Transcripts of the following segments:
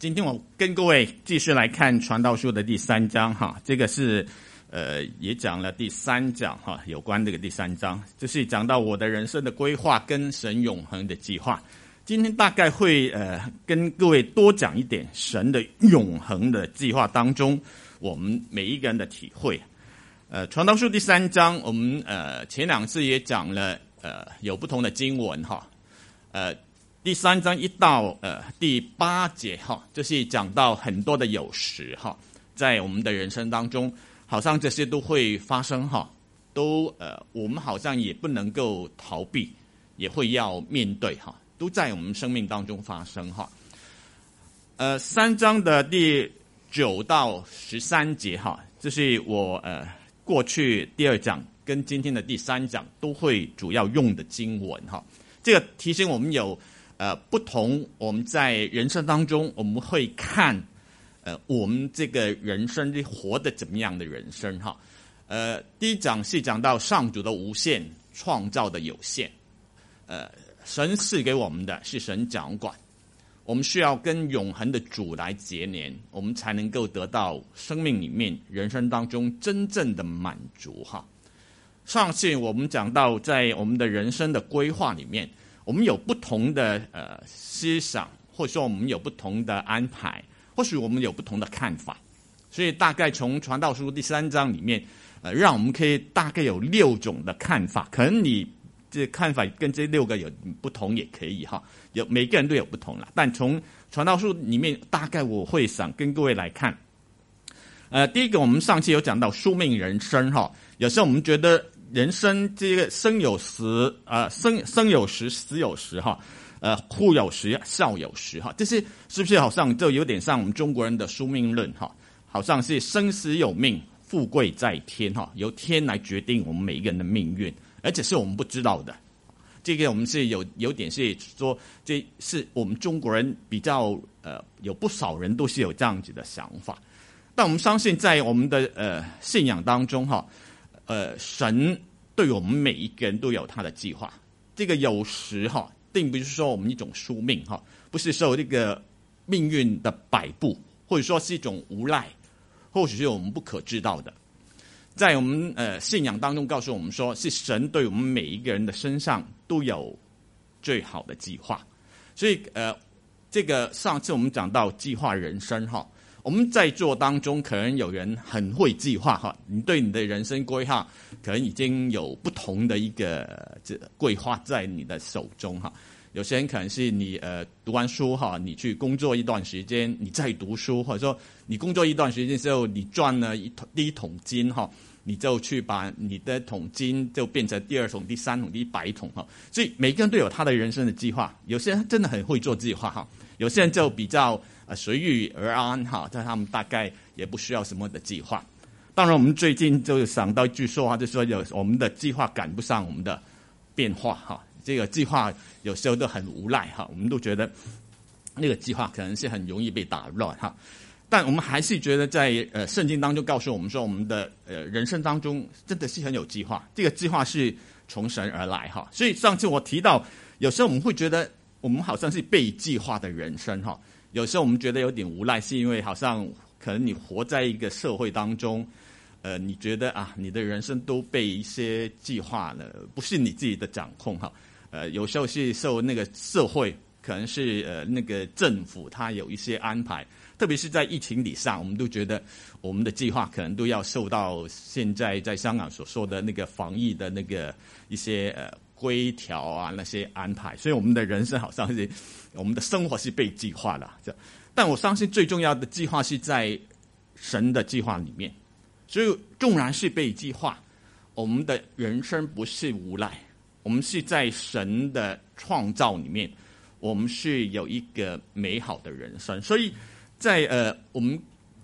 今天我跟各位继续来看《传道书》的第3章哈，这个是也讲了第3讲哈，有关这个第3章，就是讲到我的人生的规划跟神永恒的计划。今天大概会跟各位多讲一点神的永恒的计划当中，我们每一个人的体会。《传道书》第3章，我们前2次也讲了有不同的经文哈，第3章1到第8节哈，就是讲到很多的有时哈，在我们的人生当中，好像这些都会发生哈，都我们好像也不能够逃避，也会要面对哈，都在我们生命当中发生哈。3章的第9到13节哈，这是我过去第2讲跟今天的第3讲都会主要用的经文哈。这个提醒我们有不同，我们在人生当中我们会看我们这个人生活的怎么样的人生哈。第1讲是讲到上主的无限，创造的有限。神赐给我们的是神掌管，我们需要跟永恒的主来结连，我们才能够得到生命里面人生当中真正的满足哈。上次我们讲到在我们的人生的规划里面，我们有不同的思想，或者说我们有不同的安排，或许我们有不同的看法，所以大概从传道书第3章里面让我们可以大概有6种的看法，可能你这看法跟这6个有不同也可以哈，有每个人都有不同啦，但从传道书里面大概我会想跟各位来看。第一个我们上期有讲到宿命人生哈，有时候我们觉得人生这个生有时生有时死有时哈，哭有时笑有时哈，这是不是好像就有点像我们中国人的宿命论哈？好像是生死有命，富贵在天哈，由天来决定我们每一个人的命运，而且是我们不知道的。这个我们是有点是说，这是我们中国人比较有不少人都是有这样子的想法。但我们相信在我们的信仰当中哈，神对我们每一个人都有他的计划。这个有时哈，并不是说我们一种宿命哈，不是受这个命运的摆布，或者说是一种无赖，或许是我们不可知道的。在我们信仰当中告诉我们说，是神对我们每一个人的身上都有最好的计划。所以这个上次我们讲到计划人生哈，我们在座当中可能有人很会计划哈，你对你的人生规划可能已经有不同的一个规划在你的手中哈。有些人可能是你读完书哈，你去工作一段时间，你再读书，或者说你工作一段时间之后，你赚了第一桶金哈，你就去把你的桶金就变成第2桶、第3桶、第100桶哈。所以每个人都有他的人生的计划，有些人真的很会做计划哈，有些人就比较随遇而安哈，但他们大概也不需要什么的计划。当然我们最近就想到一句说话，就是说我们的计划赶不上我们的变化哈。这个计划有时候都很无赖哈，我们都觉得那个计划可能是很容易被打乱哈。但我们还是觉得在圣经当中告诉我们说，我们的人生当中真的是很有计划，这个计划是从神而来哈。所以上次我提到，有时候我们会觉得我们好像是被计划的人生哈，有时候我们觉得有点无赖，是因为好像可能你活在一个社会当中，你觉得你的人生都被一些计划了，不是你自己的掌控哈。有时候是受那个社会，可能是那个政府他有一些安排，特别是在疫情底下，我们都觉得我们的计划可能都要受到现在在香港所说的那个防疫的那个一些规条啊那些安排，所以我们的人生好像是我们的生活是被计划了。但我相信最重要的计划是在神的计划里面，所以纵然是被计划，我们的人生不是无赖，我们是在神的创造里面，我们是有一个美好的人生。所以在我们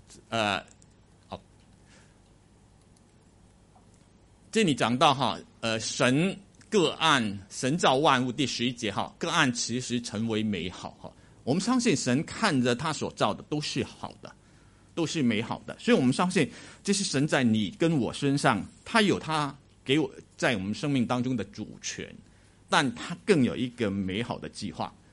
这里讲到哈，神各按神造万物第11节哈，各按其实成为美好哈。我们相信神看着他所造的都是好的，都是美好的，所以我们相信这是神在你跟我身上，他有他给我在我们生命当中的主权，但他更有一个美好的计划。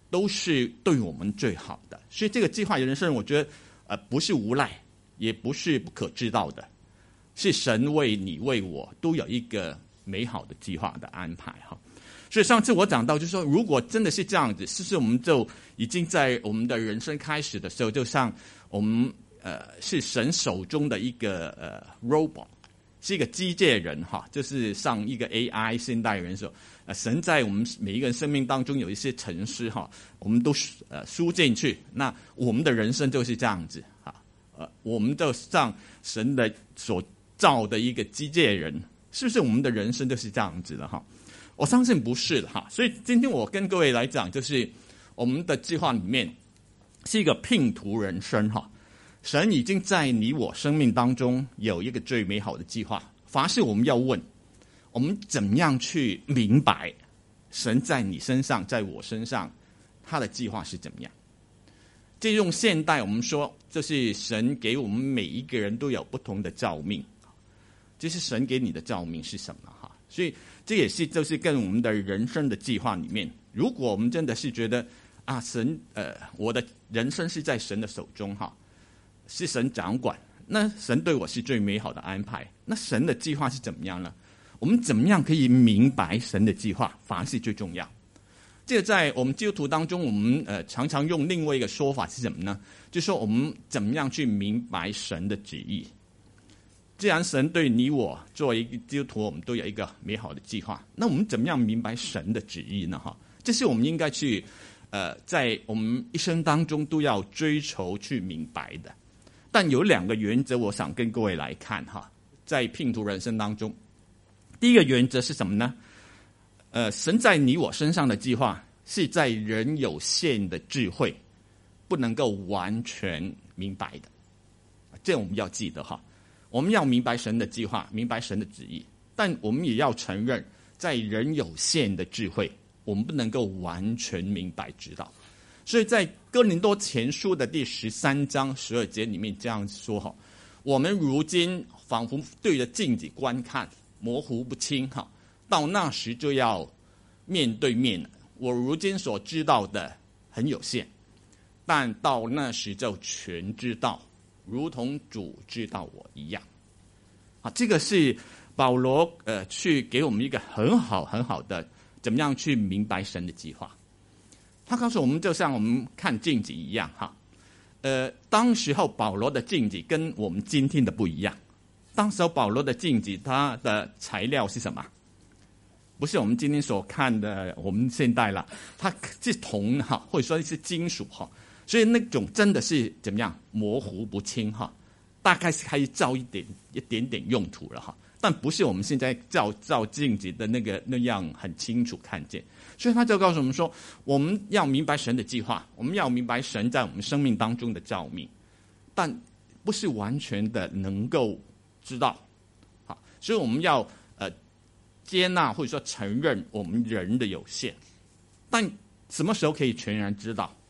都是对我们最好的。所以这个计划人生，我觉得不是无赖，也不是不可知道的，是神为你为我都有一个美好的计划的安排哈。所以上次我讲到，就是说，如果真的是这样子，是不是我们就已经在我们的人生开始的时候，就像我们是神手中的一个robot， 是一个机械人哈，就是像一个 AI 现代人说，神在我们每一个人生命当中有一些程式哈，我们都输进去，那我们的人生就是这样子哈，我们就像神的所造的一个机械人，是不是我们的人生就是这样子的哈？我相信不是的哈，所以今天我跟各位来讲，就是我们的计划里面是一个拼图人生哈。神已经在你我生命当中有一个最美好的计划，凡是我们要问，我们怎么样去明白神在你身上，在我身上，他的计划是怎么样？这用现代我们说，就是神给我们每一个人都有不同的召命，就是神给你的召命是什么哈？所以这也是就是跟我们的人生的计划里面，如果我们真的是觉得啊，神我的人生是在神的手中哈，是神掌管，那神对我是最美好的安排。那神的计划是怎么样呢？我们怎么样可以明白神的计划，反而是最重要。这个在我们基督徒当中，我们常常用另外一个说法是什么呢？就是说我们怎么样去明白神的旨意。既然神对你我作为一个基督徒，我们都有一个美好的计划，那我们怎么样明白神的旨意呢？哈，这是我们应该去在我们一生当中都要追求去明白的。但有两个原则，我想跟各位来看哈，在拼图人生当中，第一个原则是什么呢？神在你我身上的计划是在人有限的智慧不能够完全明白的，这我们要记得哈。我们要明白神的计划，明白神的旨意，但我们也要承认，在人有限的智慧，我们不能够完全明白知道。所以在哥林多前书的第13章12节里面这样说哈，我们如今仿佛对着镜子观看，模糊不清哈，到那时就要面对面了。我如今所知道的很有限，但到那时就全知道，如同主知道我一样。啊，这个是保罗去给我们一个很好的怎么样去明白神的计划。他告诉我们，就像我们看镜子一样哈。当时候保罗的镜子跟我们今天的不一样。当时候保罗的镜子，它的材料是什么？不是我们今天所看的，我们现代啦，它是铜哈，或者说是金属哈，所以那种真的是怎么样模糊不清哈，大概是可以照一点点用途了哈，但不是我们现在照镜子的那样很清楚看见。所以他就告诉我们说，我们要明白神的计划，我们要明白神在我们生命当中的召命，但不是完全的能够知道。好，所以我们要接纳或者说承认我们人的有限，但什么时候可以全然知道？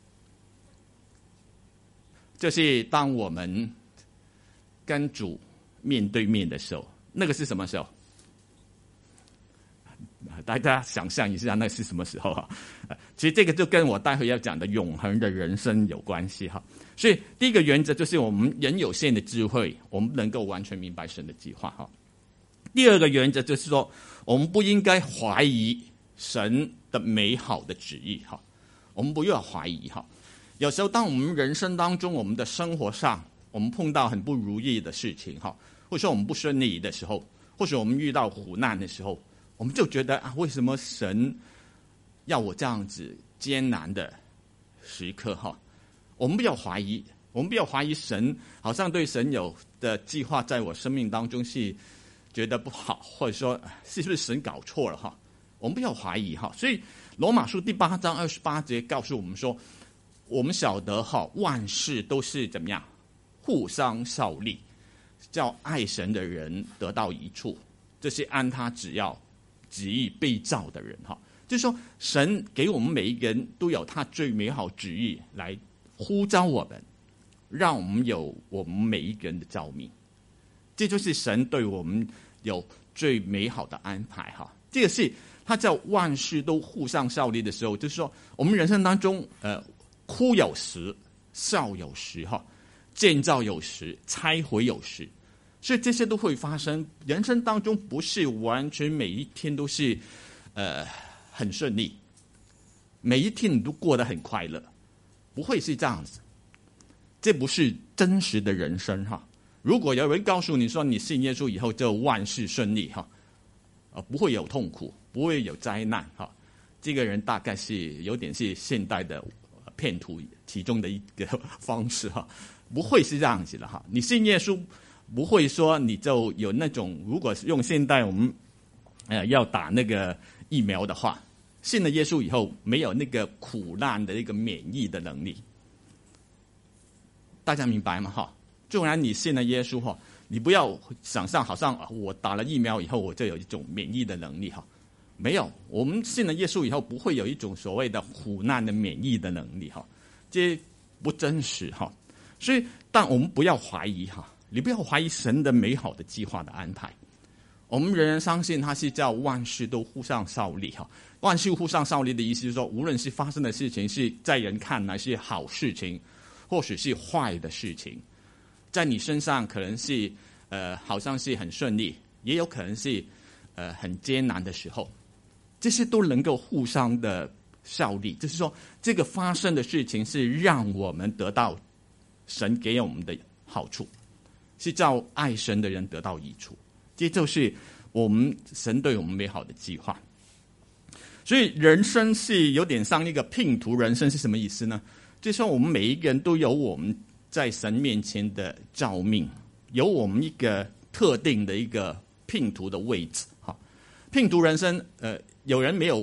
就是当我们跟主面对面的时候，那个是什么时候？大家想象一下，那是什么时候哈？其实这个就跟我待会要讲的永恒的人生有关系哈。所以第一个原则就是我们人有限的智慧，我们不能够完全明白神的计划哈。第二个原则就是说，我们不应该怀疑神的美好的旨意哈。我们不要怀疑哈。有时候当我们人生当中，我们的生活上，我们碰到很不如意的事情哈，或者说我们不顺利的时候，或者我们遇到苦难的时候，我们就觉得啊，为什么神要我这样子艰难的时刻哈？我们不要怀疑，我们不要怀疑神，好像对神有的计划在我生命当中是觉得不好，或者说是不是神搞错了哈？我们不要怀疑哈。所以罗马书第8章28节告诉我们说，我们晓得哈，万事都是怎么样互相效力，叫爱神的人得到益处，这是按他旨意被造的人哈。就是说神给我们每一个人都有他最美好旨意来呼召我们，让我们有我们每一个人的召命，这就是神对我们有最美好的安排哈。这个是它叫万事都互相效力的时候，就是说我们人生当中，哭有时，笑有时，建造有时，拆毁有时，所以这些都会发生。人生当中不是完全每一天都是很顺利，每一天你都过得很快乐，不会是这样子。这不是真实的人生哈。如果有人告诉你说你信耶稣以后就万事顺利哈，不会有痛苦，不会有灾难哈，这个人大概是有点是现代的骗徒其中的一个方式哈，不会是这样子的哈。你信耶稣，不会说你就有那种，如果用现代我们要打那个疫苗的话，信了耶稣以后没有那个苦难的一个免疫的能力，大家明白吗哈？纵然你信了耶稣哈，你不要想象好像我打了疫苗以后我就有一种免疫的能力哈，没有，我们信了耶稣以后不会有一种所谓的苦难的免疫的能力哈，这不真实哈。所以，但我们不要怀疑哈，你不要怀疑神的美好的计划的安排。我们仍然相信他是叫万事都互相效力哈。万事互相效力的意思就是说，无论是发生的事情是在人看来是好事情，或许是坏的事情，在你身上可能是好像是很顺利，也有可能是很艰难的时候，这些都能够互相的效力，就是说这个发生的事情是让我们得到神给我们的好处，是叫爱神的人得到益处，这就是我们神对我们美好的计划。所以人生是有点像一个拼图，人生是什么意思呢？就是说我们每一个人都有我们在神面前的召命，有我们一个特定的一个拼图的位置哈。拼图人生，有人没有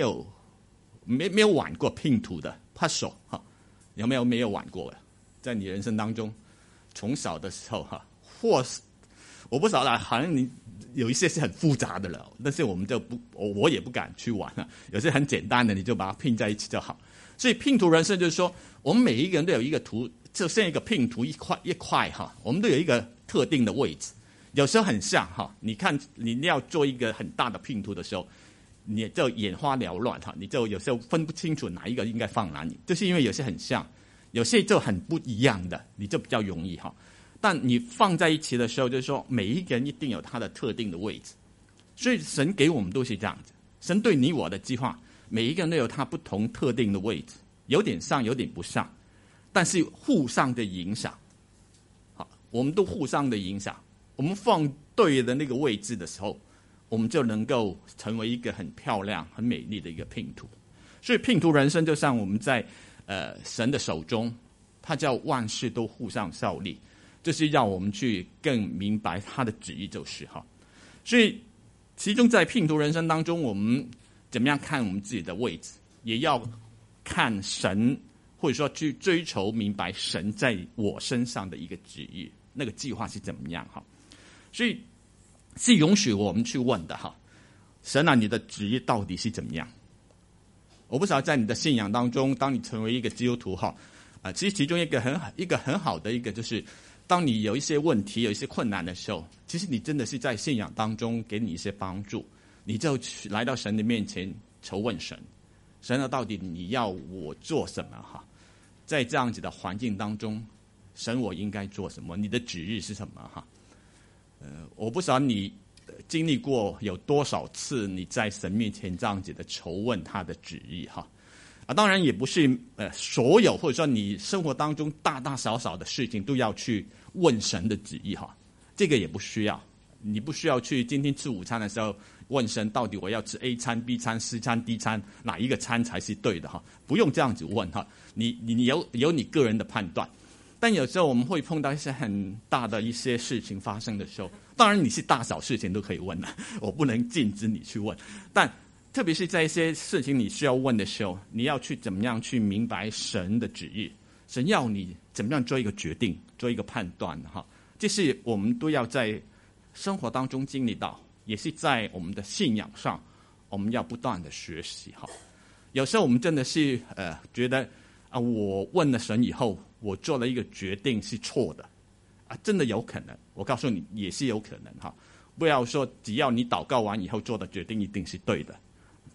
玩过拼图的拍手哈？有没有玩过的？在你人生当中，从小的时候哈，或是我不晓得，好像你有一些是很复杂的了，但是我们就我也不敢去玩了。有些很简单的，你就把它拼在一起就好。所以拼图人生就是说，我们每一个人都有一个图，就像一个拼图一块哈，我们都有一个特定的位置。有时候很像哈，你看你要做一个很大的拼图的时候，你就眼花缭乱哈，你就有时候分不清楚哪一个应该放哪里，就是因为有些很像，有些就很不一样的，你就比较容易哈。但你放在一起的时候，就是说每一个人一定有他的特定的位置，所以神给我们都是这样子。神对你我的计划，每一个人都有他不同特定的位置，有点像，有点不像，但是互相的影响。好，我们都互相的影响。我们放对的那个位置的时候，我们就能够成为一个很漂亮、很美丽的一个拼图。所以拼图人生就像我们在神的手中，它叫万事都互相效力。就是让我们去更明白他的旨意就是哈，所以其中在拼图人生当中，我们怎么样看我们自己的位置，也要看神，或者说去追求明白神在我身上的一个旨意，那个计划是怎么样哈。所以是允许我们去问的哈，神啊，你的旨意到底是怎么样？我不知道在你的信仰当中，当你成为一个基督徒哈，其实其中一个很好的一个就是。当你有一些问题、有一些困难的时候，其实你真的是在信仰当中给你一些帮助，你就来到神的面前求问神，神啊，到底你要我做什么哈？在这样子的环境当中，神我应该做什么？你的旨意是什么哈？我不晓得你经历过有多少次你在神面前这样子的求问他的旨意哈。当然也不是所有或者说你生活当中大大小小的事情都要去问神的旨意哈，这个也不需要，你不需要去今天吃午餐的时候问神到底我要吃 A 餐 B 餐 C 餐 D 餐哪一个餐才是对的哈，不用这样子问哈，你有你个人的判断。但有时候我们会碰到一些很大的一些事情发生的时候，当然你是大小事情都可以问的，我不能禁止你去问，但特别是在一些事情你需要问的时候，你要去怎么样去明白神的旨意，神要你怎么样做一个决定，做一个判断哈。这是我们都要在生活当中经历到，也是在我们的信仰上，我们要不断的学习哈。有时候我们真的是觉得我问了神以后，我做了一个决定是错的真的有可能，我告诉你也是有可能哈。不要说只要你祷告完以后做的决定一定是对的。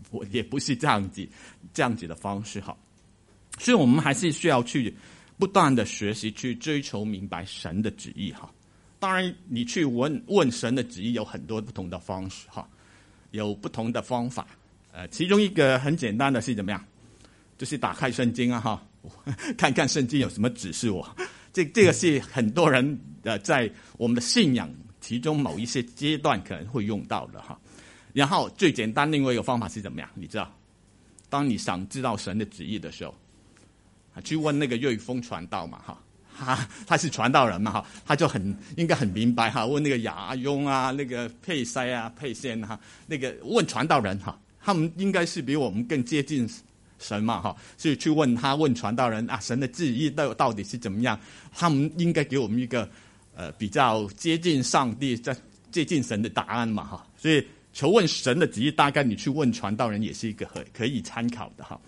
我也不是这样子的方式哈。所以我们还是需要去不断的学习，去追求明白神的旨意哈。当然，你去问神的旨意有很多不同的方式哈，有不同的方法。其中一个很简单的是怎么样？就是打开圣经啊哈，看看圣经有什么指示我。这个是很多人在我们的信仰其中某一些阶段可能会用到的哈。然后最简单另外一个方法是怎么样？你知道，当你想知道神的旨意的时候，去问那个瑞丰传道嘛哈，他是传道人嘛哈，他就应该很明白哈。问那个亚雍啊，那个佩塞啊、佩仙啊，那个问传道人哈，他们应该是比我们更接近神嘛哈，所以去问传道人啊，神的旨意到底是怎么样？他们应该给我们一个比较接近上帝、接近神的答案嘛哈。所以求问神的旨意，大概你去问传道人也是一个可以参考的哈。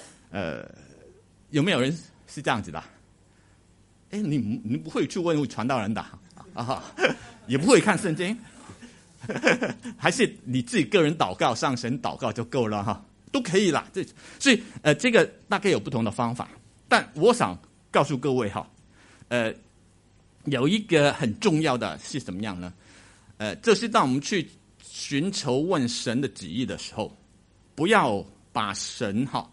有没有人是这样子的？你不会去问传道人的啊？也不会看圣经，还是你自己个人祷告、上神祷告就够了哈？都可以啦。所以这个大概有不同的方法，但我想告诉各位哈，有一个很重要的是怎么样呢？就是当我们去寻求问神的旨意的时候，不要把神哈，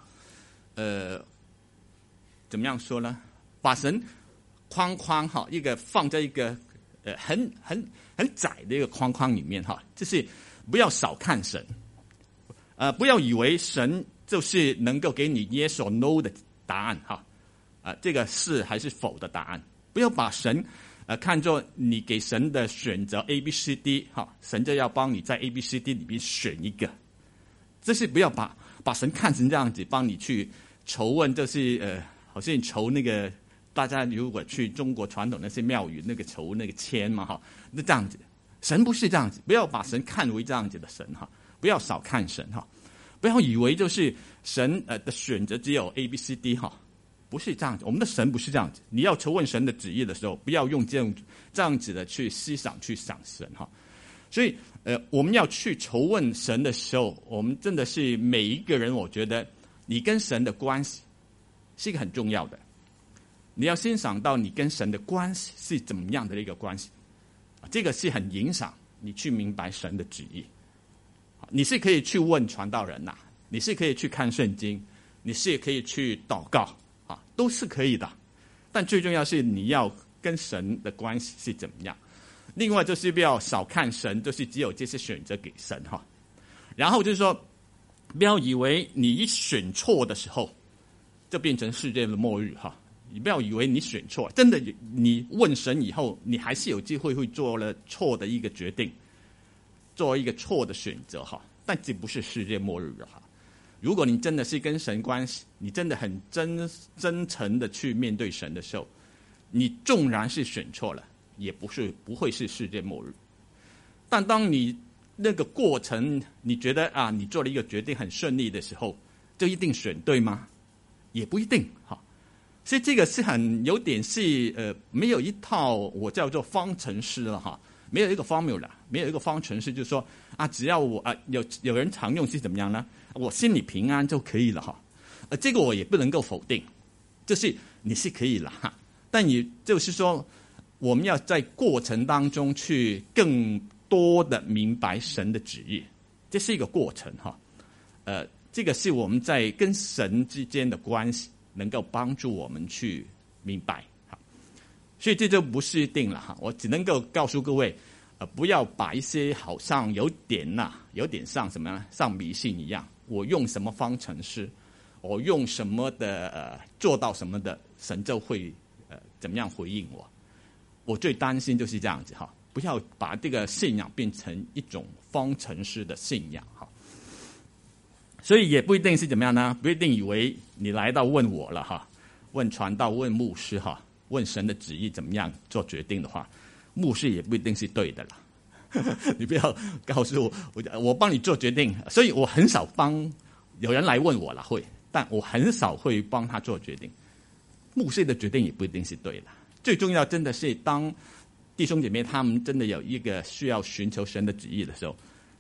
怎么样说呢？把神框哈，一个放在一个很窄的一个框里面哈，就是不要小看神，不要以为神就是能够给你 yes or no 的答案哈，这个是还是否的答案，不要把神看作你给神的选择 A、B、C、D 哈，神就要帮你在 A、B、C、D 里面选一个，这是不要把神看成这样子，帮你去求问，就是好像求那个大家如果去中国传统那些庙宇那个求那个签嘛哈，那这样子，神不是这样子，不要把神看为这样子的神哈，不要少看神哈，不要以为就是神的选择只有 A、B、C、D 哈，不是这样子，我们的神不是这样子。你要求问神的旨意的时候，不要用这样子的去思想去想神哈。所以我们要去求问神的时候，我们真的是每一个人，我觉得你跟神的关系是一个很重要的。你要先想到你跟神的关系是怎么样的一个关系，这个是很影响你去明白神的旨意。你是可以去问传道人呐，你是可以去看圣经，你是可以去祷告啊，都是可以的。但最重要是你要跟神的关系是怎么样。另外就是不要少看神，就是只有这些选择给神哈。然后就是说，不要以为你一选错的时候，就变成世界的末日哈。你不要以为你选错，真的你问神以后，你还是有机会会做了错的一个决定，做一个错的选择哈。但这不是世界末日哈。如果你真的是跟神关系，你真的很真诚的去面对神的时候，你纵然是选错了，也不会是世界末日。但当你那个过程你觉得你做了一个决定很顺利的时候，就一定选对吗？也不一定哈。所以这个是有点是没有一套我叫做方程式了哈，没有一个 formula， 没有一个方程式，就是说只要我有人常用是怎么样呢？我心里平安就可以了哈。这个我也不能够否定，就是你是可以了哈，但也就是说，我们要在过程当中去更多的明白神的旨意，这是一个过程哈。这个是我们在跟神之间的关系，能够帮助我们去明白哈。所以这就不是一定了哈。我只能够告诉各位，不要把一些好像有点像什么呢？像迷信一样，我用什么方程式，我用什么的做到什么的，神就会怎么样回应我。我最担心就是这样子哈，不要把这个信仰变成一种方程式的信仰哈。所以也不一定是怎么样呢？不一定以为你来到问我了哈，问传道、问牧师哈，问神的旨意怎么样做决定的话，牧师也不一定是对的了。你不要告诉我帮你做决定，所以我很少帮有人来问我了会，但我很少会帮他做决定。牧师的决定也不一定是对的。最重要真的是当弟兄姐妹他们真的有一个需要寻求神的旨意的时候，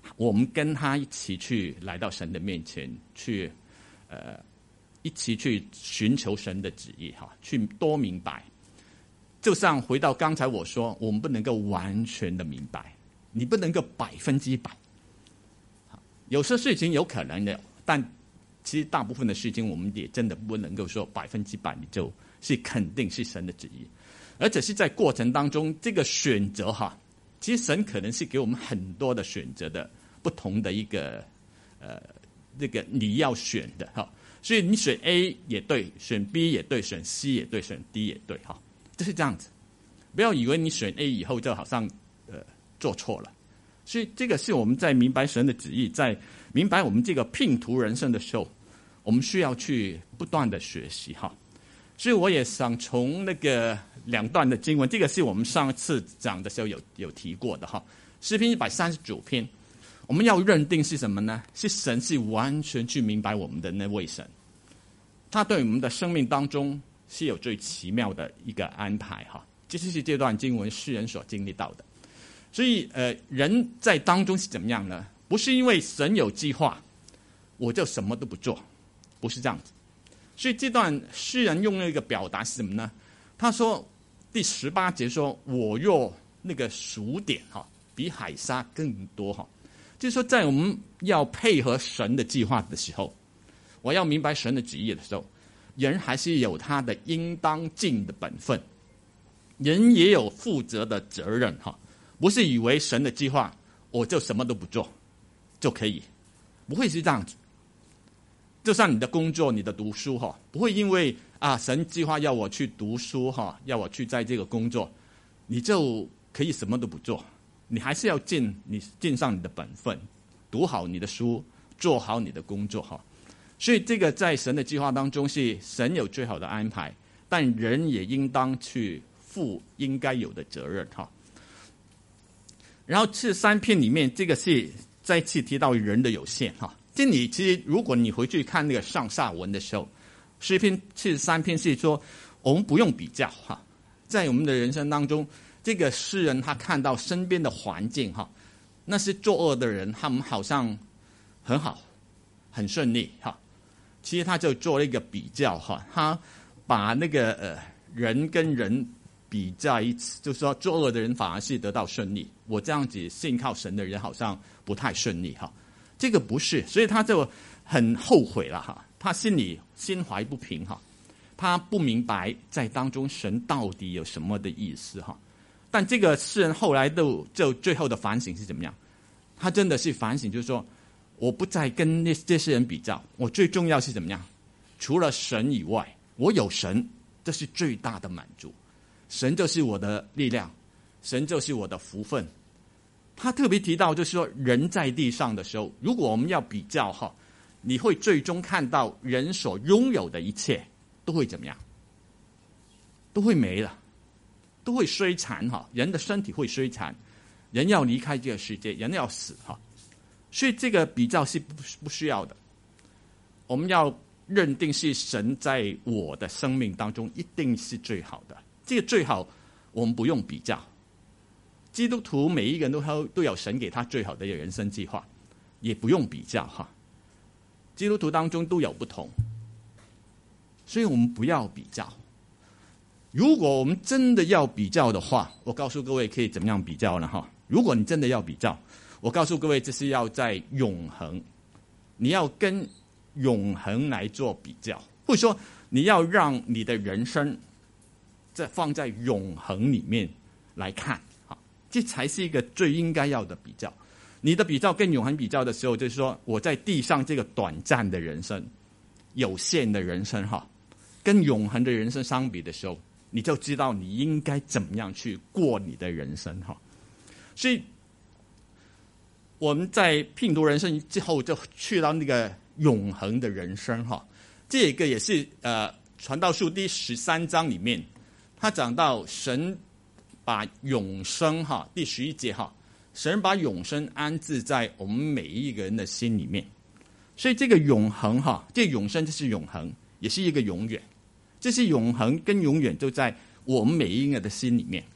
我们跟他一起去来到神的面前，去一起去寻求神的旨意哈，去多明白。就像回到刚才我说，我们不能够完全的明白，你不能够100%。有些事情有可能的，但其实大部分的事情我们也真的不能够说100%你就是肯定是神的旨意，而且是在过程当中这个选择哈，其实神可能是给我们很多的选择的不同的一个这个你要选的哈，所以你选 A 也对，选 B 也对，选 C 也对，选 D 也对哈，就是这样子。不要以为你选 A 以后就好像做错了。所以这个是我们在明白神的旨意，在明白我们这个拼图人生的时候，我们需要去不断的学习哈。所以我也想从那个2段的经文，这个是我们上次讲的时候有提过的哈。诗篇139篇，我们要认定是什么呢？是神是完全去明白我们的那位神，他对我们的生命当中是有最奇妙的一个安排哈。这就是这段经文诗人所经历到的。所以人在当中是怎么样呢？不是因为神有计划，我就什么都不做，不是这样子。所以这段诗人用了一个表达是什么呢？他说第18节说，我若那个数点哈，比海沙更多哈，就是说在我们要配合神的计划的时候，我要明白神的旨意的时候，人还是有他的应当尽的本分，人也有负责的责任哈。不是以为神的计划我就什么都不做就可以，不会是这样子。就像你的工作、你的读书哈，不会因为神计划要我去读书哈，要我去在这个工作，你就可以什么都不做。你还是要尽上你的本分，读好你的书，做好你的工作哈。所以这个在神的计划当中是神有最好的安排，但人也应当去负应该有的责任哈。然后这3篇里面，这个是再次提到人的有限哈。这里其实如果你回去看那个上下文的时候，诗篇73篇是说我们不用比较哈，在我们的人生当中，这个诗人他看到身边的环境哈，那些作恶的人他们好像很好很顺利哈，其实他就做了一个比较哈，他把那个人跟人比在一起，就是说作恶的人反而是得到顺利，我这样子信靠神的人好像不太顺利哈，这个不是，所以他就很后悔了哈，他心怀不平哈，他不明白在当中神到底有什么的意思哈。但这个诗人后来就最后的反省是怎么样？他真的是反省，就是说我不再跟这些人比较，我最重要是怎么样？除了神以外，我有神，这是最大的满足。神就是我的力量，神就是我的福分。他特别提到就是说人在地上的时候，如果我们要比较哈，你会最终看到人所拥有的一切都会怎么样？都会没了，都会衰残哈，人的身体会衰残，人要离开这个世界，人要死哈。所以这个比较是不需要的。我们要认定是神在我的生命当中一定是最好的，这个最好我们不用比较。基督徒每一个人都有神给他最好的人生计划，也不用比较哈。基督徒当中都有不同，所以我们不要比较。如果我们真的要比较的话，我告诉各位可以怎么样比较呢哈？如果你真的要比较，我告诉各位这是要在永恒，你要跟永恒来做比较，或者说你要让你的人生放在永恒里面来看，这才是一个最应该要的比较。你的比较跟永恒比较的时候，就是说我在地上这个短暂的人生、有限的人生跟永恒的人生相比的时候，你就知道你应该怎么样去过你的人生所以我们在拼读人生之后，就去到那个永恒的人生这个也是传道书第13章里面，他讲到神把永生第11节神把永生安置在我们每一个人的心里面。所以这个永恒这个永生就是永恒，也是一个永远，这是永恒跟永远就在我们每一个人的心里面。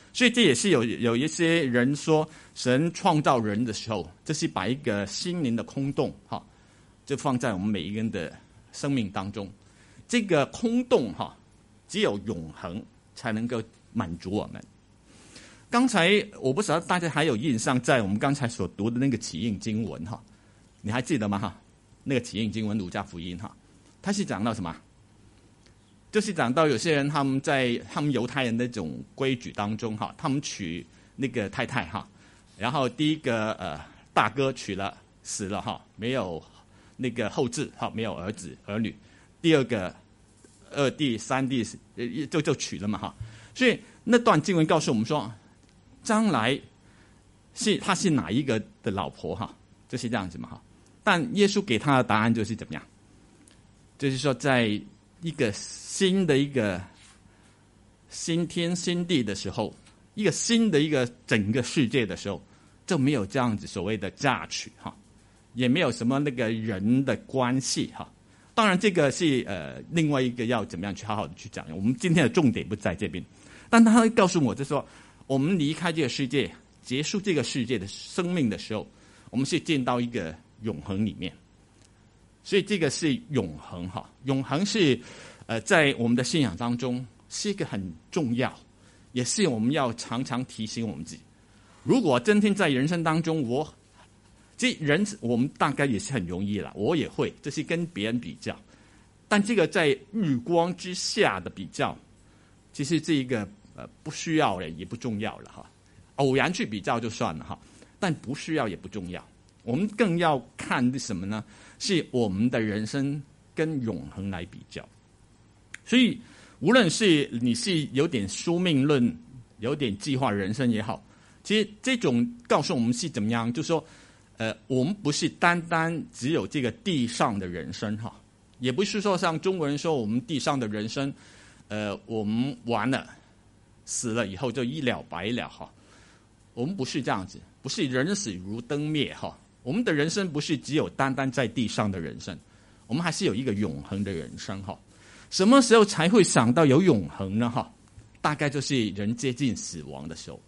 所以这也是有一些人说，神创造人的时候，这是把一个心灵的空洞哈，就放在我们每一个人的生命当中。这个空洞哈，只有永恒才能够满足我们。刚才我不晓得大家还有印象，在我们刚才所读的那个起应经文哈，你还记得吗哈？那个起应经文《路加福音》哈，它是讲到什么？就是讲到有些人他们在他们犹太人的这种规矩当中哈，他们娶那个太太哈，然后第一个大哥娶了死了哈，没有那个后嗣哈，没有儿子儿女，第二个二弟三弟就娶了嘛哈，所以那段经文告诉我们说，将来他是哪一个的老婆哈，就是这样子嘛哈。但耶稣给他的答案就是怎么样？就是说，在一个新的一个新天新地的时候，一个新的一个整个世界的时候，就没有这样子所谓的嫁娶哈，也没有什么那个人的关系哈。当然，这个是另外一个要怎么样去好好的去讲。我们今天的重点不在这边，但他会告诉我，就是说，我们离开这个世界，结束这个世界的生命的时候，我们是进到一个永恒里面。所以这个是永恒哈，永恒是在我们的信仰当中是一个很重要，也是我们要常常提醒我们自己。如果今天在人生当中，我们大概也是很容易啦，我也会，这是跟别人比较。但这个在日光之下的比较，其实这一个不需要了，也不重要了哈。偶然去比较就算了哈，但不需要也不重要。我们更要看的什么呢？是我们的人生跟永恒来比较。所以无论是你是有点宿命论，有点计划人生也好，其实这种告诉我们是怎么样，就是说我们不是单单只有这个地上的人生哈，也不是说像中国人说我们地上的人生我们完了死了以后就一了百了哈。我们不是这样子，不是人死如灯灭哈。我们的人生不是只有单单在地上的人生，我们还是有一个永恒的人生哈。什么时候才会想到有永恒呢哈？大概就是人接近死亡的时候。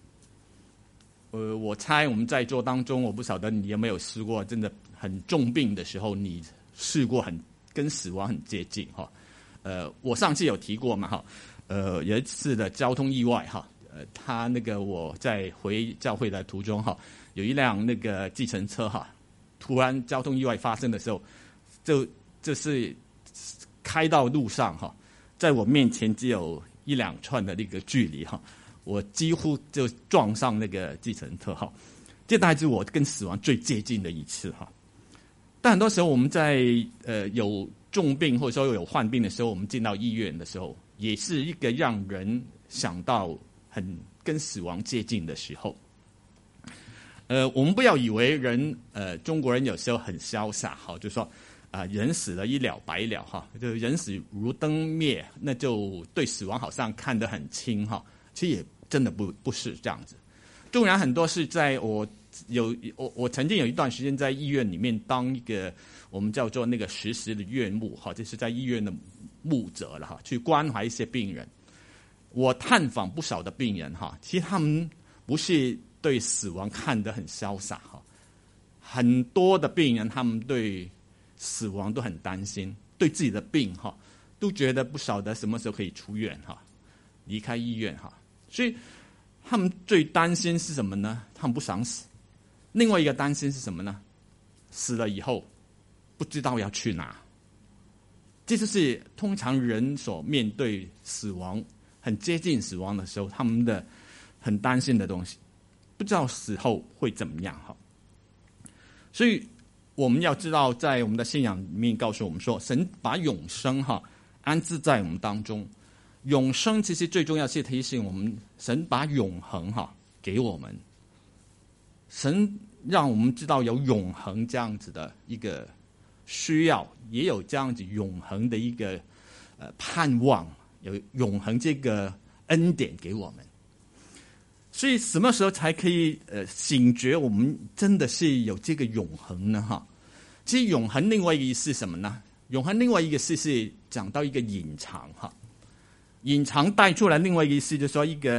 我猜我们在座当中，我不晓得你有没有试过真的很重病的时候，你试过跟死亡很接近哈。我上次有提过嘛哈，有一次的交通意外哈，他那个我在回教会的途中哈，有一辆那个计程车哈，突然交通意外发生的时候，就是开到路上哈，在我面前只有一两寸的那个距离哈，我几乎就撞上那个计程车哈，这大概是我跟死亡最接近的一次哈。但很多时候我们在有重病或者说有患病的时候，我们进到医院的时候，也是一个让人想到很跟死亡接近的时候。我们不要以为中国人有时候很潇洒哈，就说人死了一了百了哈，就人死如灯灭，那就对死亡好像看得很轻哈。其实也真的不是这样子。纵然很多是在我曾经有一段时间在医院里面当一个我们叫做那个实时的院牧哈，这是在医院的牧者了哈，去关怀一些病人。我探访不少的病人哈，其实他们不是对死亡看得很潇洒哈，很多的病人他们对死亡都很担心，对自己的病哈都觉得不晓得什么时候可以出院哈，离开医院哈，所以他们最担心是什么呢？他们不想死。另外一个担心是什么呢？死了以后不知道要去哪。这就是通常人所面对死亡很接近死亡的时候，他们的很担心的东西，不知道死后会怎么样哈。所以我们要知道，在我们的信仰里面告诉我们说，神把永生哈安置在我们当中。永生其实最重要是提醒我们，神把永恒哈给我们，神让我们知道有永恒这样子的一个需要，也有这样子永恒的一个盼望，有永恒这个恩典给我们。所以什么时候才可以醒觉我们真的是有这个永恒呢哈？其实永恒另外一个意思是什么呢？永恒另外一个意思是讲到一个隐藏哈，隐藏带出来另外一个意思就是说一个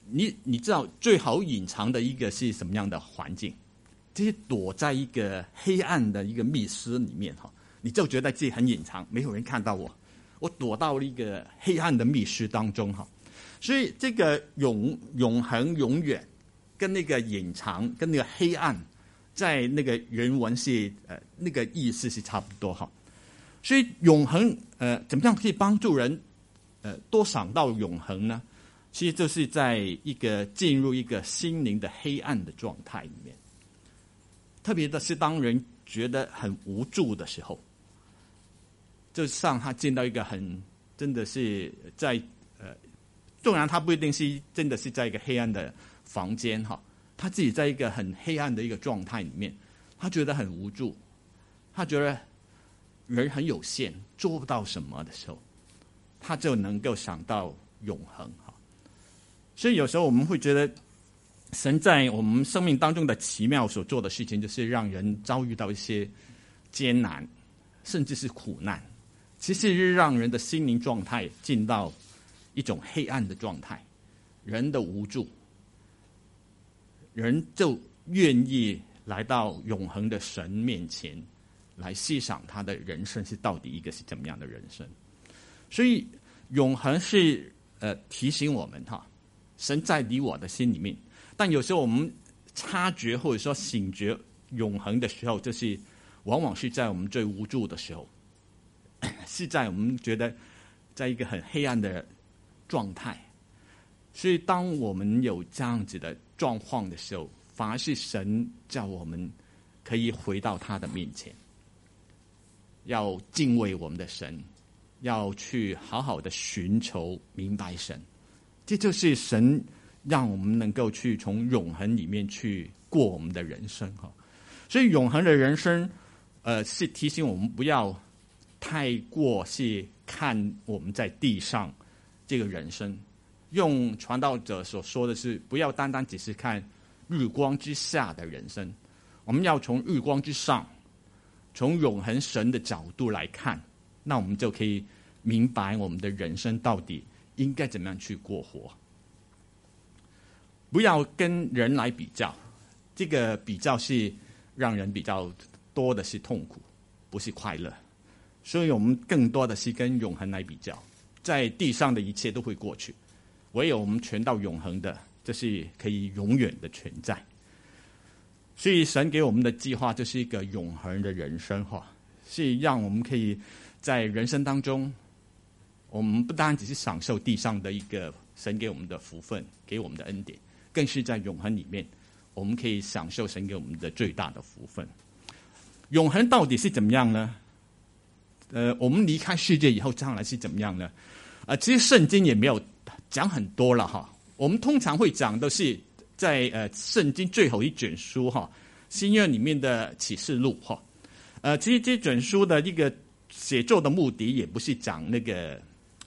你知道最好隐藏的一个是什么样的环境？就是躲在一个黑暗的一个密室里面哈，你就觉得自己很隐藏，没有人看到我躲到了一个黑暗的密室当中哈。所以这个永恒永远跟那个隐藏跟那个黑暗，在那个原文是那个意思是差不多哈。所以永恒怎么样可以帮助人多想到永恒呢？其实就是在一个进入一个心灵的黑暗的状态里面，特别的是当人觉得很无助的时候，就像他进到一个真的是在纵然他不一定是真的是在一个黑暗的房间哈，他自己在一个很黑暗的一个状态里面，他觉得很无助，他觉得人很有限，做不到什么的时候，他就能够想到永恒哈。所以有时候我们会觉得，神在我们生命当中的奇妙所做的事情，就是让人遭遇到一些艰难，甚至是苦难，其实是让人的心灵状态进到一种黑暗的状态，人的无助，人就愿意来到永恒的神面前，来细想他的人生是到底一个是怎么样的人生。所以永恒是提醒我们哈，神在你我的心里面。但有时候我们察觉或者说醒觉永恒的时候，就是往往是在我们最无助的时候，是在我们觉得在一个很黑暗的状态。所以当我们有这样子的状况的时候，反而是神叫我们可以回到他的面前，要敬畏我们的神，要去好好的寻求明白神。这就是神让我们能够去从永恒里面去过我们的人生哈。所以永恒的人生是提醒我们不要太过是看我们在地上这个人生，用传道者所说的是不要单单只是看日光之下的人生，我们要从日光之上，从永恒神的角度来看，那我们就可以明白我们的人生到底应该怎么样去过活。不要跟人来比较，这个比较是让人比较多的是痛苦，不是快乐。所以我们更多的是跟永恒来比较，在地上的一切都会过去，唯有我们存到永恒的，这是可以永远的存在。所以神给我们的计划就是一个永恒的人生哈，是让我们可以在人生当中，我们不单只是享受地上的一个神给我们的福分，给我们的恩典，更是在永恒里面，我们可以享受神给我们的最大的福分。永恒到底是怎么样呢？我们离开世界以后将来是怎么样呢？其实圣经也没有讲很多了哈。我们通常会讲的是在圣经最后一卷书哈，新约里面的启示录哈。其实这卷书的一个写作的目的也不是讲那个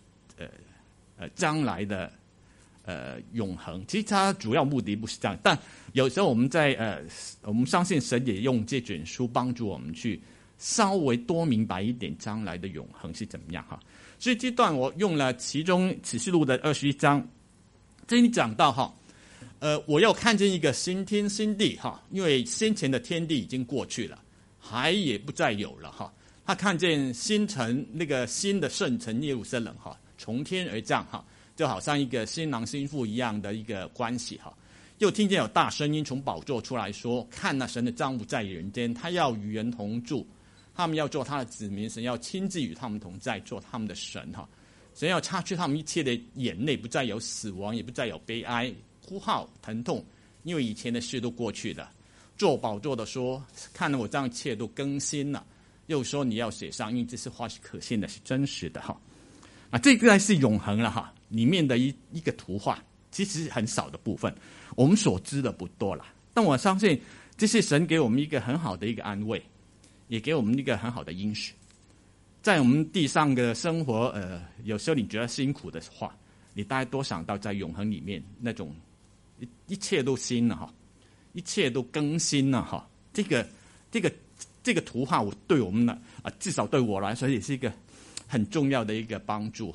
将来的永恒，其实它主要目的不是这样。但有时候我们我们相信神也用这卷书帮助我们去稍微多明白一点将来的永恒是怎么样哈。所以这段我用了其中启示录的21章，这里讲到哈，我要看见一个新天新地哈，因为先前的天地已经过去了，海也不再有了哈。他看见新城，那个新的圣城耶路撒冷哈，从天而降哈，就好像一个新郎新妇一样的一个关系哈。又听见有大声音从宝座出来说：“看那神的帐幕在人间，他要与人同住，他们要做他的子民，神要亲自与他们同在，做他们的神哈。神要擦去他们一切的眼泪，不再有死亡，也不再有悲哀、哭号、疼痛，因为以前的事都过去了。坐宝座的说：看了我这样一切都更新了。又说你要写上，因为这些话是可信的，是真实的哈。这个是永恒了哈，里面的一个图画，其实很少的部分，我们所知的不多了。但我相信这是神给我们一个很好的一个安慰，也给我们一个很好的应许。在我们地上的生活，有时候你觉得辛苦的话，你大概多想到在永恒里面那种一切都新了哈，一切都更新了哈。这个图画，对我们呢至少对我来说也是一个很重要的一个帮助哈。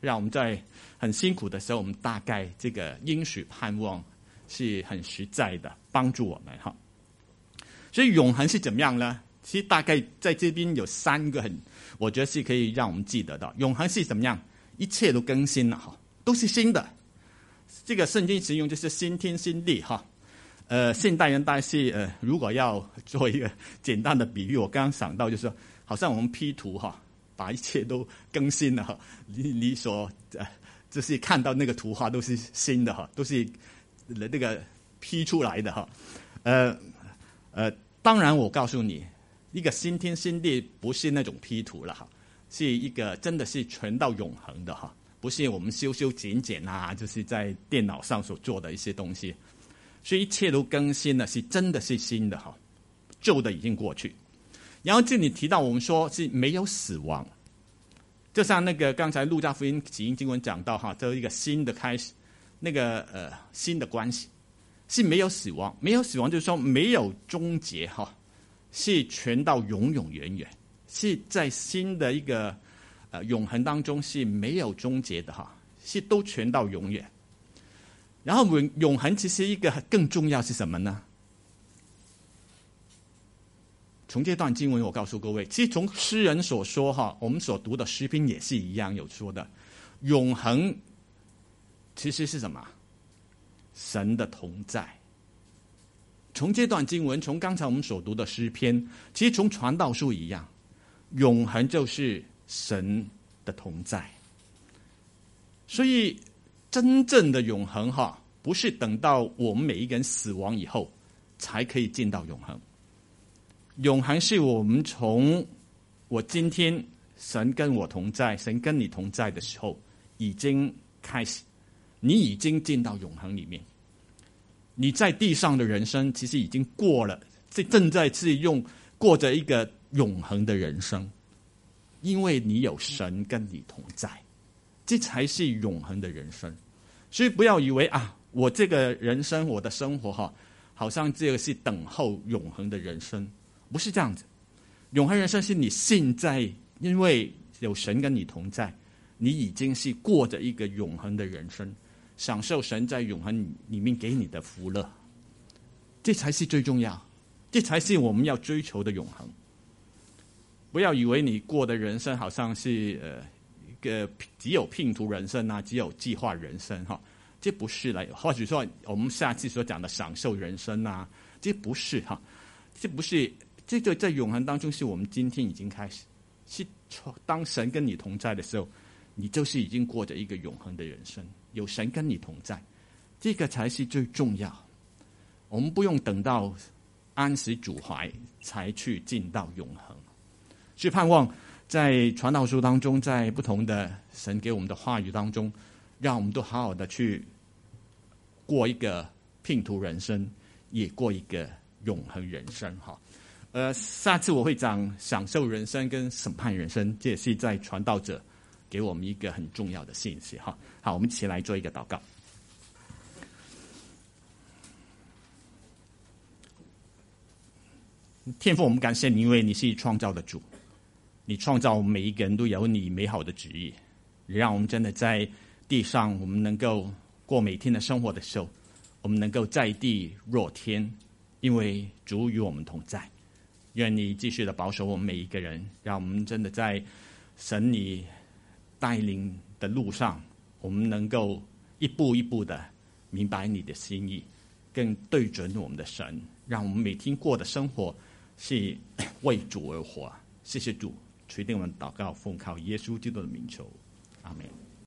让我们在很辛苦的时候，我们大概这个应许盼望是很实在的，帮助我们哈。所以永恒是怎么样呢？其实大概在这边有3个我觉得是可以让我们记得的。永恒是怎么样？一切都更新了哈，都是新的。这个圣经形容就是新天新地哈。现代人大概是如果要做一个简单的比喻，我刚刚想到就是说，好像我们 P 图哈，把一切都更新了哈。你所就是看到那个图画都是新的哈，都是那个 P 出来的哈。当然我告诉你，一个新天新地不是那种 P 图了哈，是一个真的是存到永恒的哈，不是我们修修剪剪啊，就是在电脑上所做的一些东西。所以一切都更新了，是真的是新的哈，旧的已经过去。然后这里提到我们说是没有死亡，就像那个刚才路加福音起因经文讲到哈，这一个新的开始，那个新的关系是没有死亡，没有死亡就是说没有终结哈，是全到永永远远，是在新的一个永恒当中是没有终结的哈，是都全到永远。然后永恒其实一个更重要是什么呢？从这段经文我告诉各位，其实从诗人所说哈，我们所读的诗篇也是一样有说的，永恒其实是什么？神的同在。从这段经文，从刚才我们所读的诗篇，其实从传道书一样，永恒就是神的同在。所以真正的永恒哈，不是等到我们每一个人死亡以后才可以进到永恒。永恒是我们从我今天神跟我同在，神跟你同在的时候已经开始，你已经进到永恒里面。你在地上的人生其实已经过了，正在是过着一个永恒的人生，因为你有神跟你同在，这才是永恒的人生。所以不要以为啊，我这个人生我的生活哈，好像这个是等候永恒的人生，不是这样子。永恒人生是你现在因为有神跟你同在，你已经是过着一个永恒的人生，享受神在永恒里面给你的福乐，这才是最重要，这才是我们要追求的永恒。不要以为你过的人生好像是一个只有拼图人生啊，只有计划人生哈，这不是来，或者说我们下次所讲的享受人生啊，这不是哈，这不是，这个在永恒当中是我们今天已经开始，是当神跟你同在的时候，你就是已经过着一个永恒的人生，有神跟你同在，这个才是最重要。我们不用等到安息主怀才去进到永恒。所以盼望在传道书当中，在不同的神给我们的话语当中，让我们都好好的去过一个拼图人生，也过一个永恒人生哈。下次我会讲享受人生跟审判人生，这也是在传道者给我们一个很重要的信息哈。好，我们一起来做一个祷告。天父，我们感谢你，因为你是创造的主，你创造我们每一个人都有你美好的旨意，让我们真的在地上，我们能够过每天的生活的时候，我们能够在地若天，因为主与我们同在。愿你继续的保守我们每一个人，让我们真的在神你带领的路上，我们能够一步一步的明白你的心意，更对准我们的神，让我们每天过的生活是为主而活。谢谢主垂听我们祷告，奉靠耶稣基督的名求，阿们。